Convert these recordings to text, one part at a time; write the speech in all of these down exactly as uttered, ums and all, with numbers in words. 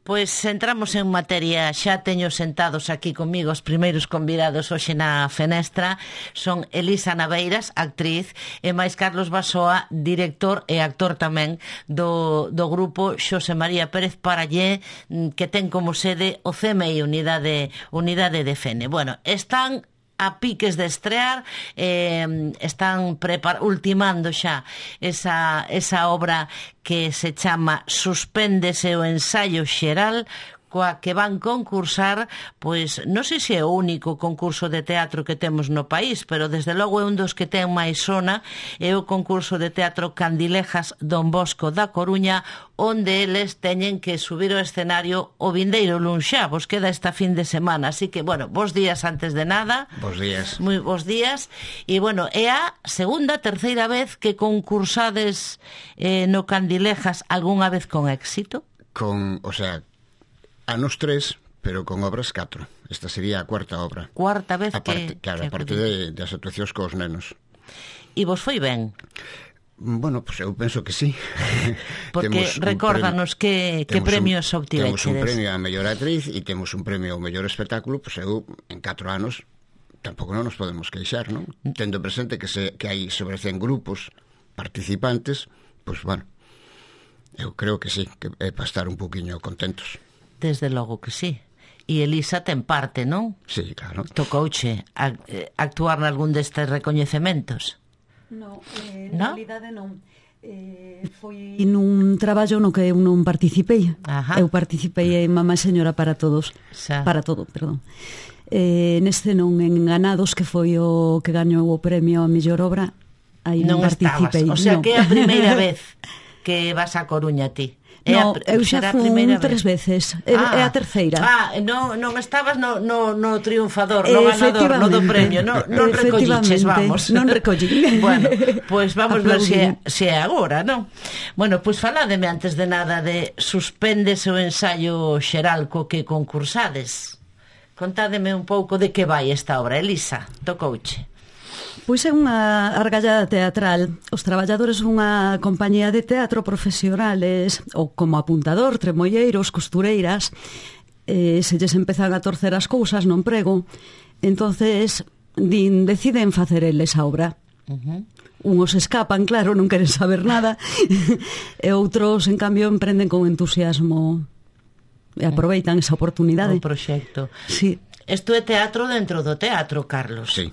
Pois entramos en materia. Xa teño sentados aquí comigo os primeiros convidados hoxe na fenestra. Son Elisa Naveiras, actriz, e máis Carlos Basoa, director e actor tamén do, do grupo Xosé María Pérez Parallé, que ten como sede o C M I, Unidade, Unidade de Fene. Bueno, están a piques de estrear, eh, están prepar ultimando xa esa, esa obra que se chama Suspéndese o ensaio xeral, coa que van concursar, pois non sei se é o único concurso de teatro que temos no país, pero desde logo é un dos que ten máis sona, é o concurso de teatro Candilejas Don Bosco da Coruña, onde eles teñen que subir ao escenario o vindeiro luns xa, vos queda esta fin de semana, así que, bueno, bos días antes de nada. Bos días. Moi bos días, e, bueno, é a segunda, terceira vez que concursades eh, no Candilejas, algunha vez con éxito? Con, o sea, anos tres, pero con obras catro. Esta sería a cuarta obra. Cuarta vez a parte, que... Claro, que a parte de, das actuacións cos nenos. E vos foi ben? Bueno, pues eu penso que sí. Porque recórdanos que, que premios obtiveches. Temos un premio a mellor actriz e temos un premio ao mellor espectáculo, pues eu, en catro anos, tampouco non nos podemos queixar, non? Tendo presente que, se, que hai sobre cen grupos participantes, pues bueno, eu creo que sí, que é para estar un poquinho contentos. Desde logo que sí. E Elisa ten parte, non? Sí, claro. Tocouche actuar nalgún destes recoñecementos? No, eh, ¿No? na realidade non. Eh, foi nun traballo no que eu non participei. Ajá. Eu participei en Mamá Señora para todos. Xa. Para todo, perdón. Eh, neste non, en Ganados, que foi o que gañou o premio a mellor obra, aí non, non participei. Estabas. O sea, non. que é a primeira vez que vas a Coruña ti. No, eu xa fun tres veces. É ah, a terceira. Ah, non, non estabas no, no, no triunfador, no ganador, no do premio. No, non recolliches, vamos. Non recollín. Bueno, pois pues vamos ver se, se é agora, non? Bueno, pois pues faládeme antes de nada de Suspéndese o ensaio xeral co que concursades. Contádeme un pouco de que vai esta obra, Elisa, tocouche. Pois é unha argallada teatral. Os traballadores dunha compañía de teatro profesionales, ou como apuntador, tremolleiros, costureiras, eh, se lles empezan a torcer as cousas no emprego, entonces din, deciden facer eles a obra. Uh-huh. Unos escapan, claro, non queren saber nada, e outros, en cambio, emprenden con entusiasmo e aproveitan esa oportunidade. O proxecto. Sí. Isto é teatro dentro do teatro, Carlos. Sí.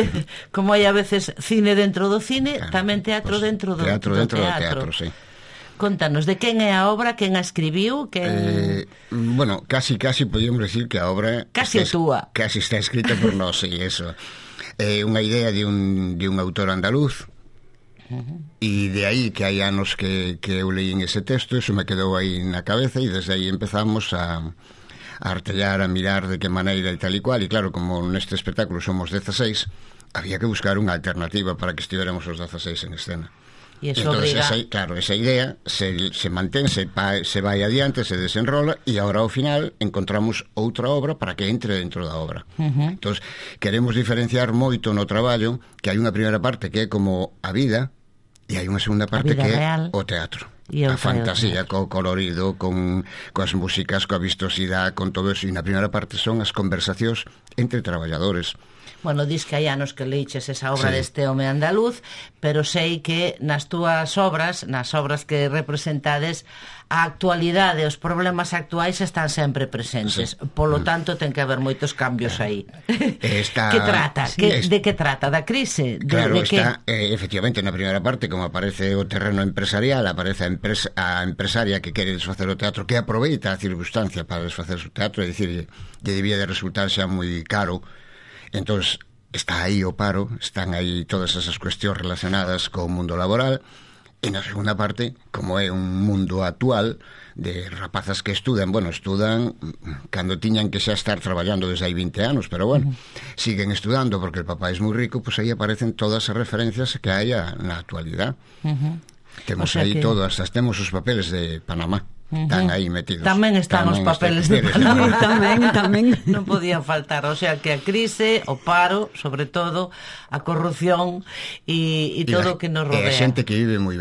Como hai a veces cine dentro do cine, claro, tamén teatro pues, dentro do teatro. do Dentro teatro. do teatro, sí. Contanos, de quen é a obra, quen a escribiu, quen... Eh, bueno, casi, casi podíamos decir que a obra... Casi está, túa. Casi está escrita por nós, sí, eso. É eh, unha idea de un, de un autor andaluz, uh-huh. E de aí que hai anos que, que eu leí en ese texto, eso me quedou aí na cabeza, e desde aí empezamos a... a artellar, a mirar de que maneira e tal e cual, e claro, como neste espectáculo somos dezaseis, había que buscar unha alternativa para que estiveramos os dezaseis en escena. E eso entonces, obriga... esa, claro, esa idea se, se mantén, se, pa, se vai adiante, se desenrola, e agora ao final encontramos outra obra para que entre dentro da obra. Uh-huh. Entón, queremos diferenciar moito no traballo que hai unha primeira parte que é como a vida, e hai unha segunda parte que real. É o teatro. E a fantasía, co colorido, con coas músicas, coa vistosidade, con todo eso. E na primeira parte son as conversacións entre traballadores. Bueno, dis que hai anos que leiches esa obra, sí, deste home andaluz, pero sei que nas túas obras, nas obras que representades, a actualidade, os problemas actuais están sempre presentes. Sí. Polo tanto, ten que haber moitos cambios aí. Está... Que trata? Sí, que, est... De que trata? Da crise? De, claro, de está, que... eh, efectivamente, na primeira parte, como aparece o terreno empresarial, aparece a, empresa, a empresaria que quere desfacer o teatro, que aproveita a circunstancia para desfacer o teatro, é dicir, que debía de resultar xa moi caro. Entón, está aí o paro, están aí todas esas cuestións relacionadas co mundo laboral. E na segunda parte, como é un mundo actual de rapazas que estudan, bueno, estudan cando tiñan que xa estar traballando desde hai vinte anos, pero bueno, uh-huh. siguen estudando porque el papá é moi rico, pois pues aí aparecen todas as referencias que hai na actualidade. Uh-huh. Temos o sea aí que... todas, temos os papeles de Panamá. Uh-huh. Están aí metidos. Tamén están tamén os papeles de Panamá. Tamén, tamén. Non podían faltar. O sea que a crise, o paro, sobre todo, a corrupción e, e todo o que nos rodea. E a xente que vive moi ben,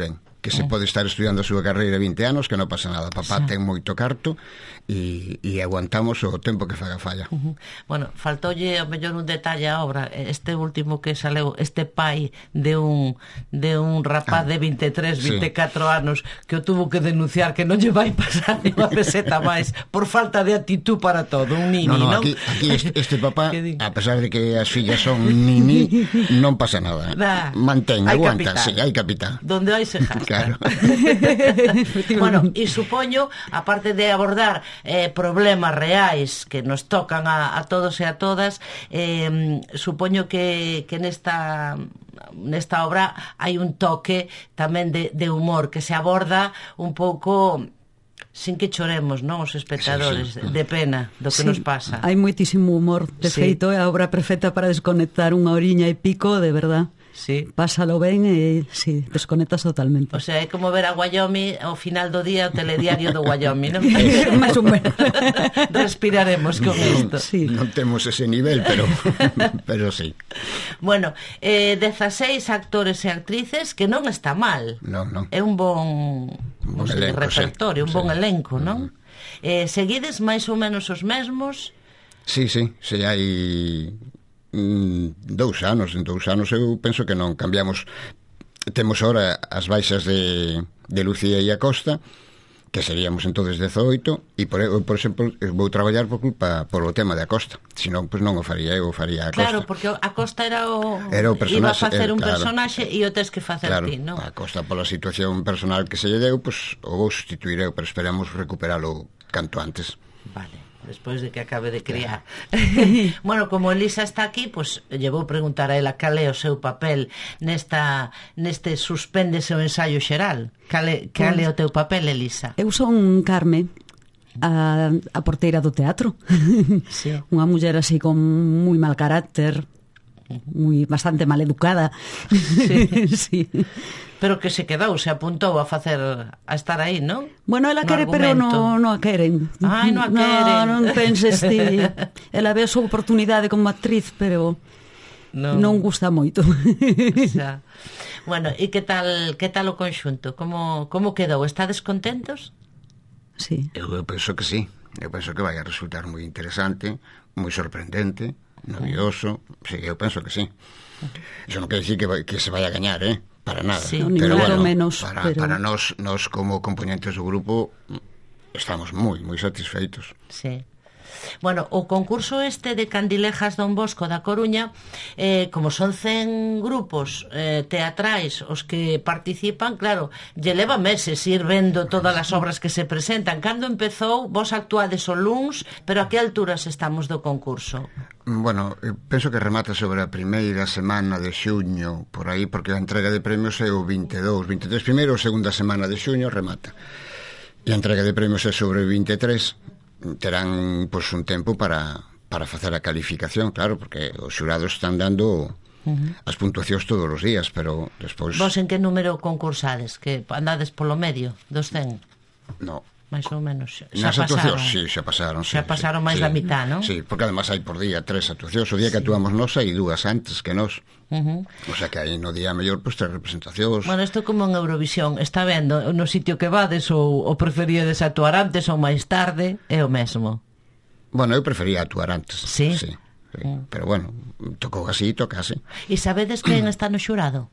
que se pode estar estudiando a súa carreira vinte anos, que non pasa nada. Papá ten moito carto e, e aguantamos o tempo que faga falla. Uh -huh. Bueno, faltoulle ao mellor un detalle a obra. Este último que saleu, este pai de un de un rapaz ah, de vinte e tres, vinte e catro sí. anos que o tuvo que denunciar que non lle vai pasar unha peseta máis por falta de actitud para todo, un nini, no, no, non? Aquí, aquí este, este papá, a pesar de que as fillas son nini, non pasa nada. Nah, mantén, aguanta, sí, hai capital. Donde hai se gasta. Claro. Bueno, e supoño, aparte de abordar eh, problemas reais que nos tocan a, a todos e a todas, eh, supoño que, que nesta nesta obra hai un toque tamén de, de humor que se aborda un pouco sin que choremos, non, os espectadores, sí, sí. de pena do que sí, nos pasa. Hai moitísimo humor, de sí. feito, é a obra perfecta para desconectar unha oriña e pico, de verdad. Sí. Pásalo ben e sí, desconectas totalmente. O sea, é como ver a Wyoming ao final do día o telediario do Wyoming, non? Máis ou menos. Respiraremos con isto. Sí. Non temos ese nivel, pero pero sí. Bueno, eh, dezaseis actores e actrices, que non está mal. Non, non. É un bon, un bon elenco, repertorio, sí. un bon elenco, non? Mm. Eh, seguides máis ou menos os mesmos? Sí, sí, sí, hai mm, dous anos, en dous anos eu penso que non cambiamos. Temos ahora as baixas de, de Lucía e Acosta, que seríamos entonces dezoito, e por, por exemplo vou traballar por culpa por o tema de Acosta, senón pues non o faría eu, o faría Acosta. Claro, porque Acosta era o, era o iba a facer era, un claro, personaxe e o tes que facer claro, ti, non? Acosta pola situación personal que se lle deu, pues, o vou sustituir eu, pero esperamos recuperalo canto antes. Vale, despois de que acabe de criar. Bueno, como Elisa está aquí, pues lle vou preguntar a ela cal é o seu papel nesta neste suspéndese o ensaio xeral. Cal é, cal é o teu papel, Elisa? Eu son Carme, a, a porteira do teatro. Sí. Unha muller así con moi mal carácter, moi bastante mal educada. Sí. Sí. Pero que se quedou, se apuntou a facer a estar aí, non? Bueno, ela no quere, argumento. Pero non no a queren. Ai, non a queren. No, non penses ti. Ela ve a súa oportunidade como actriz, pero no. non gusta moito. O sea, bueno, e que tal que tal o conxunto? Como como quedou? Estades contentos? Sí. Eu, eu penso que sí. Eu penso que vai a resultar moi interesante, moi sorprendente, novioso. Sí, eu penso que sí. Iso non quer dicir que, vai, que se vai a gañar, eh? Para nada, sí, pero bueno, menos, para, pero... para nós, nós como componentes do grupo estamos moi, moi satisfeitos. Sí. Bueno, o concurso este de Candilejas Don Bosco da Coruña, eh, como son cen grupos eh, teatrais os que participan, claro, lle leva meses ir vendo todas as obras que se presentan. Cando empezou, vos actuades o luns, pero a que alturas estamos do concurso? Bueno, penso que remata sobre a primeira semana de xuño, por aí, porque a entrega de premios é o vinte e dous, vinte e tres, primeiro ou segunda semana de xuño remata. E a entrega de premios é sobre o vinte e tres, terán pois, un tempo para, para facer a calificación, claro, porque os xurados están dando uh-huh. as puntuacións todos os días, pero despois... Vos en que número concursades? Que andades polo medio dos cen? No. Mais ou menos. Xa Nas actuacións, sí, xa pasaron. Xa sí, pasaron sí, máis sí. da mitad, non? Sí, porque además hai por día tres actuacións. O día que actuamos nós hai dúas antes que nós. Uh-huh. O sea que aí no día mellor pues, tres representacións. Bueno, isto como en Eurovisión. Está vendo no sitio que vades ou, ou preferíades actuar antes ou máis tarde, é o mesmo. Bueno, eu prefería actuar antes. Sí? Sí, sí. Mm. Pero bueno, tocou así, tocase. E sabedes quen está no xurado?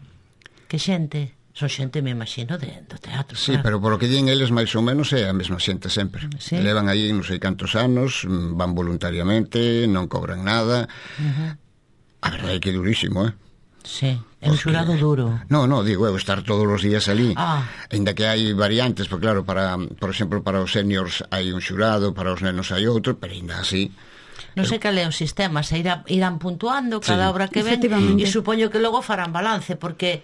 Que xente? Son xente, me imagino, de, do teatro. Sí, claro. pero polo que din eles máis ou menos é a mesma xente sempre. Sí. Levan aí non sei cantos anos, van voluntariamente, non cobran nada. Uh-huh. A verdade é que é durísimo, eh? Sí, é un xurado duro. No, no, digo, eu estar todos os días ali. Ah. Ainda que hai variantes, porque claro, para, por exemplo, para os seniors hai un xurado, para os nenos hai outro, pero ainda así... Non sei cal é o sistema, se irá, irán puntuando cada sí. obra que ven, e supoño que logo farán balance, porque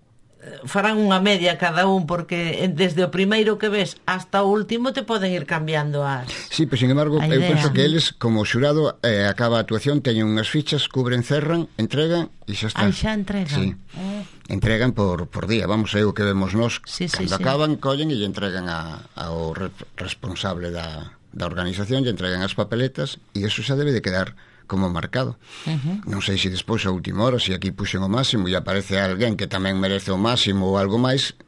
farán unha media cada un, porque desde o primeiro que ves hasta o último te poden ir cambiando as... Sí, pero sin embargo, eu penso que eles, como xurado, eh, acaba a actuación, teñen unhas fichas, cubren, cerran, entregan e xa está. Aí xa entregan. Sí. Oh. Entregan por, por día, vamos, é o que vemos nós. Sí, Cando sí, acaban, sí. collen e lle entregan a, ao re, responsable da, da organización, lle entregan as papeletas e eso xa debe de quedar como marcado. Uh-huh. Non sei se despois a última hora, se aquí puxen o máximo e aparece alguén que tamén merece o máximo ou algo máis,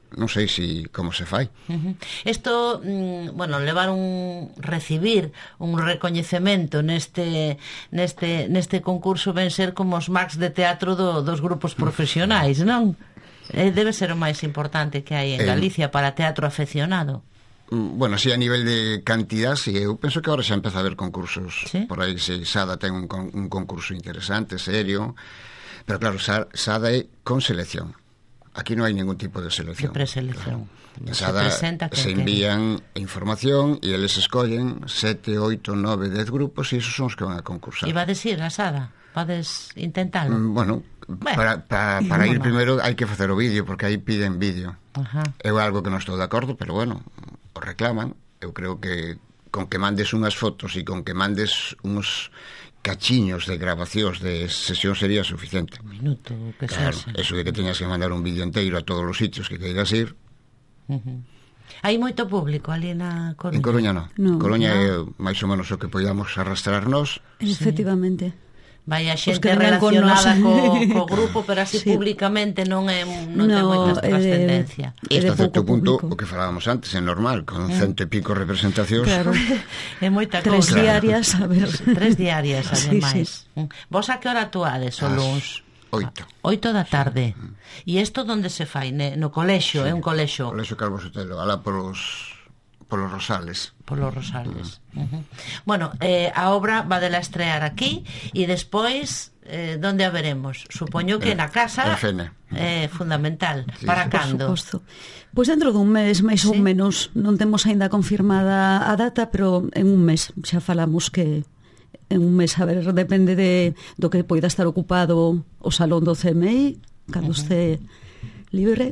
non sei si como se fai. Uh-huh. Isto, mm, bueno, levar un recibir un recoñecemento neste neste neste concurso ven ser como os Max de teatro do, dos grupos profesionais, non? Eh, debe ser o máis importante que hai en Galicia para teatro afeccionado. Bueno, si sí, a nivel de cantidad, sí, eu penso que agora xa empeza a haber concursos, ¿sí? Por aí, si sí, Sada ten un, un concurso interesante, serio, pero claro, Sada é con selección. Aquí non hai ningún tipo de selección. De preselección. Claro. Sada se, se envían que... información e eles escollen sete, oito, nove, dez grupos e esos son os que van a concursar. E va decir a Sada? Vades intentarlo? Mm, bueno, bueno, para, para, para ir primeiro hai que facer o vídeo, porque aí piden vídeo. Ajá. É algo que non estou de acordo, pero bueno, o reclaman. Eu creo que con que mandes unhas fotos e con que mandes uns cachiños de grabacións de sesión sería suficiente. Un minuto, que claro, sexa. Eso de que teñas que mandar un vídeo inteiro a todos os sitios que queiras ir. Uh-huh. Hai moito público ali na Coruña? En Coruña non. No. Coruña no. é máis ou menos o que podíamos arrastrarnos. Efectivamente. Sí. Vai a xente relacionada co, co grupo, pero así sí. Públicamente non é non no, ten moita trascendencia. E hasta certo punto, o que falábamos antes, é normal, con cento e pico representacións. Claro. É moita Tres cousa. diarias, a ver. Tres diarias, ademais. Sí, sí. Vos a que hora actuades, o luns? Oito. Oito da tarde. E isto onde se fai? No colexio, é sí. Un colexio? Colexio Calvo Sotelo, alá polos... polos Rosales. Polos Rosales. Uh -huh. Bueno, eh, a obra va de la estrear aquí e despois eh, donde a veremos? Supoño que eh, na casa é eh, fundamental. Sí, para sí. cando? Pois pues dentro dun mes, máis sí. Ou menos. Non temos aínda confirmada a data, pero en un mes xa falamos que en un mes, a ver, depende de do que poida estar ocupado o salón do C M I, cando uh -huh. este libre.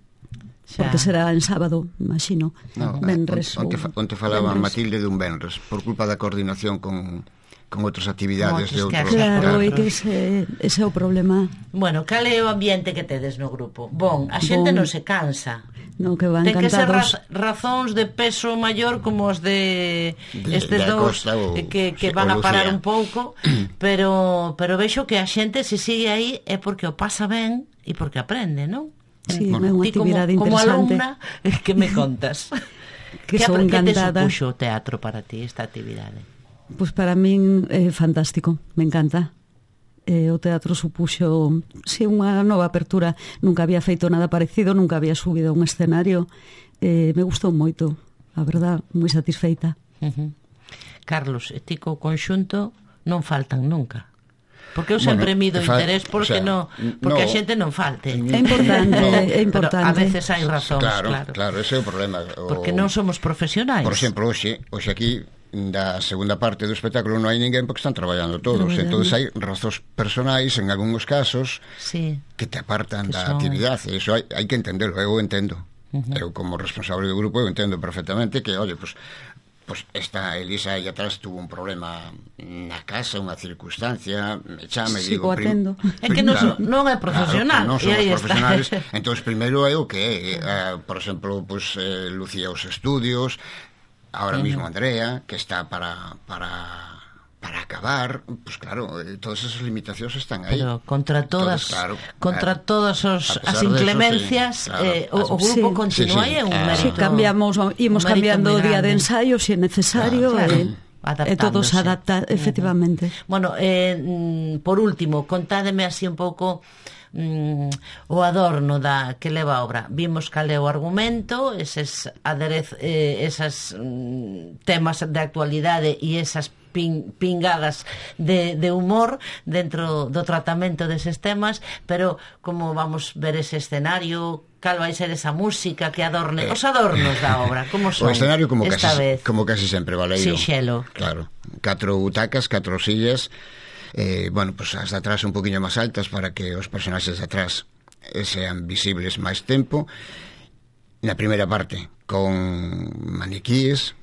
Xa. Porque será en sábado, imagino. No, Benres. Onte, onte falaba benres. Matilde dun Benres, por culpa da coordinación con, con outras actividades de outros. Claro, e que ese, ese é o problema. Bueno, cal é o ambiente que tedes no grupo? Bon, a xente bon. Non se cansa. No, que van ten encantados. Que ser raz, razóns de peso maior como os de, de estes de dous o, que, que van a parar un pouco, pero pero vexo que a xente se sigue aí é porque o pasa ben e porque aprende, non? Sí, bueno, é unha actividade como, interesante. Como alumna, que me contas? Que son encantada. Que te supuxo o teatro para ti, esta actividade? Pois pues para min é fantástico, me encanta. Eh, o teatro supuxo si, unha nova apertura. Nunca había feito nada parecido, nunca había subido a un escenario. Eh, me gustou moito, a verdad, moi satisfeita. Uh -huh. Carlos, e ti co conxunto non faltan nunca? Porque eu sempre bueno, mido interés porque, o sea, no, porque no, a xente non falte. É importante, no, é importante. Pero a veces hai razóns, claro. Claro, claro, ese é o problema. O... Porque non somos profesionais. Por exemplo, hoxe, hoxe aquí da segunda parte do espectáculo non hai ninguén porque están traballando todos. Traballando. Entonces hai razóns personais en algúns casos sí, que te apartan que da son... actividade. Eso hai, hai que entenderlo, eu entendo. Uh -huh. Eu como responsable do grupo eu entendo perfectamente que, oye, pues Pois pues esta Elisa aí atrás tuvo un problema na casa, unha circunstancia, me chame e digo... Sigo atendo. É que non, claro, non é profesional. Claro, non somos profesionales. Entón, primeiro é o que é. Uh, por exemplo, pues, eh, Lucía os estudios, ahora uh -huh. mismo Andrea, que está para... para para acabar, pues claro, todas esas limitacións están aí. Pero contra todas, Entonces, claro, contra eh, todas os, as inclemencias, eso, sí, claro. eh, o, o grupo sí, continúa sí, sí. e un mérito. Sí, cambiamos, imos cambiando o día de ensayo, se si é necesario, claro, claro. E, e todos adapta, efectivamente. Uh -huh. Bueno, eh, por último, contádeme así un pouco mm, o adorno da que leva a obra. Vimos cal é o argumento, eses aderez, eh, esas mm, temas de actualidade e esas Pin, pingadas de, de humor dentro do tratamento deses temas, pero como vamos ver ese escenario, cal vai ser esa música que adorne, eh, os adornos da obra, como son? O escenario como esta casi, vez? como casi sempre, Valeiro. Sinxelo. Claro, catro butacas, catro sillas, eh, bueno, pues as de atrás un poquinho máis altas para que os personaxes de atrás sean visibles máis tempo. Na primeira parte, con maniquíes,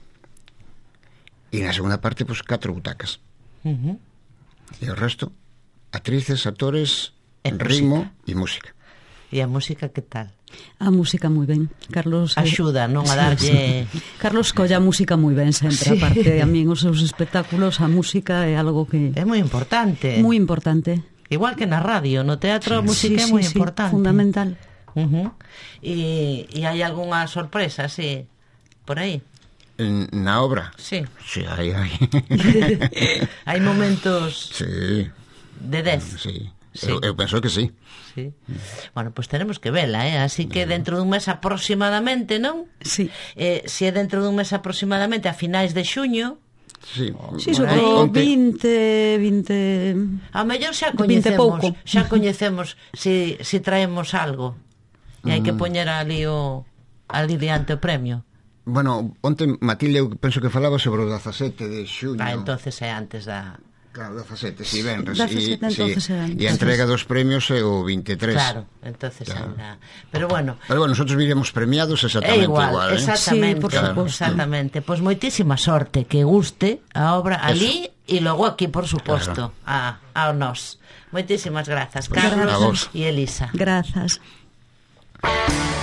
e na segunda parte, pois, pues, catro butacas. Uh -huh. E o resto, actrices, actores, en ritmo e música. E a música que tal? A música moi ben. Carlos axuda, non a darlle... Sí, sí. Carlos colla a música moi ben sempre, sí. Aparte a min os seus espectáculos, a música é algo que... É moi importante. Moi importante. Igual que na radio, no teatro a música sí, é moi sí, importante. Sí, fundamental. Uh-huh. E, e hai algunha sorpresa, así, por aí? En, na obra? Sí. Sí, hai, hai. Hai momentos sí. de dez? Sí, sí. Eu, eu penso que sí. Sí. Bueno, pois pues tenemos que vela, eh? Así que dentro dun mes aproximadamente, non? Sí. Eh, se é dentro dun mes aproximadamente, a finais de xuño. Sí, sí, sobre o vinte, vinte... A mellor xa coñecemos, xa coñecemos si, si traemos algo. E hai que poñer ali o ali diante o premio. Bueno, onte Matilde eu penso que falaba sobre o dezasete de xuño. Ah, entonces é antes da... Claro, dezasete, si, venres. dezasete, entonces sí, é antes. E a entrega dos premios é o veintitrés. Claro, entonces claro. Anda. Pero bueno... Pero bueno, nosotros viremos premiados exactamente igual, igual, ¿eh? Exactamente, sí, por claro. Exactamente. Pois pues moitísima sorte, que guste a obra ali e logo aquí, por suposto, claro. a, a nós. Moitísimas grazas, Carlos e Elisa. Grazas.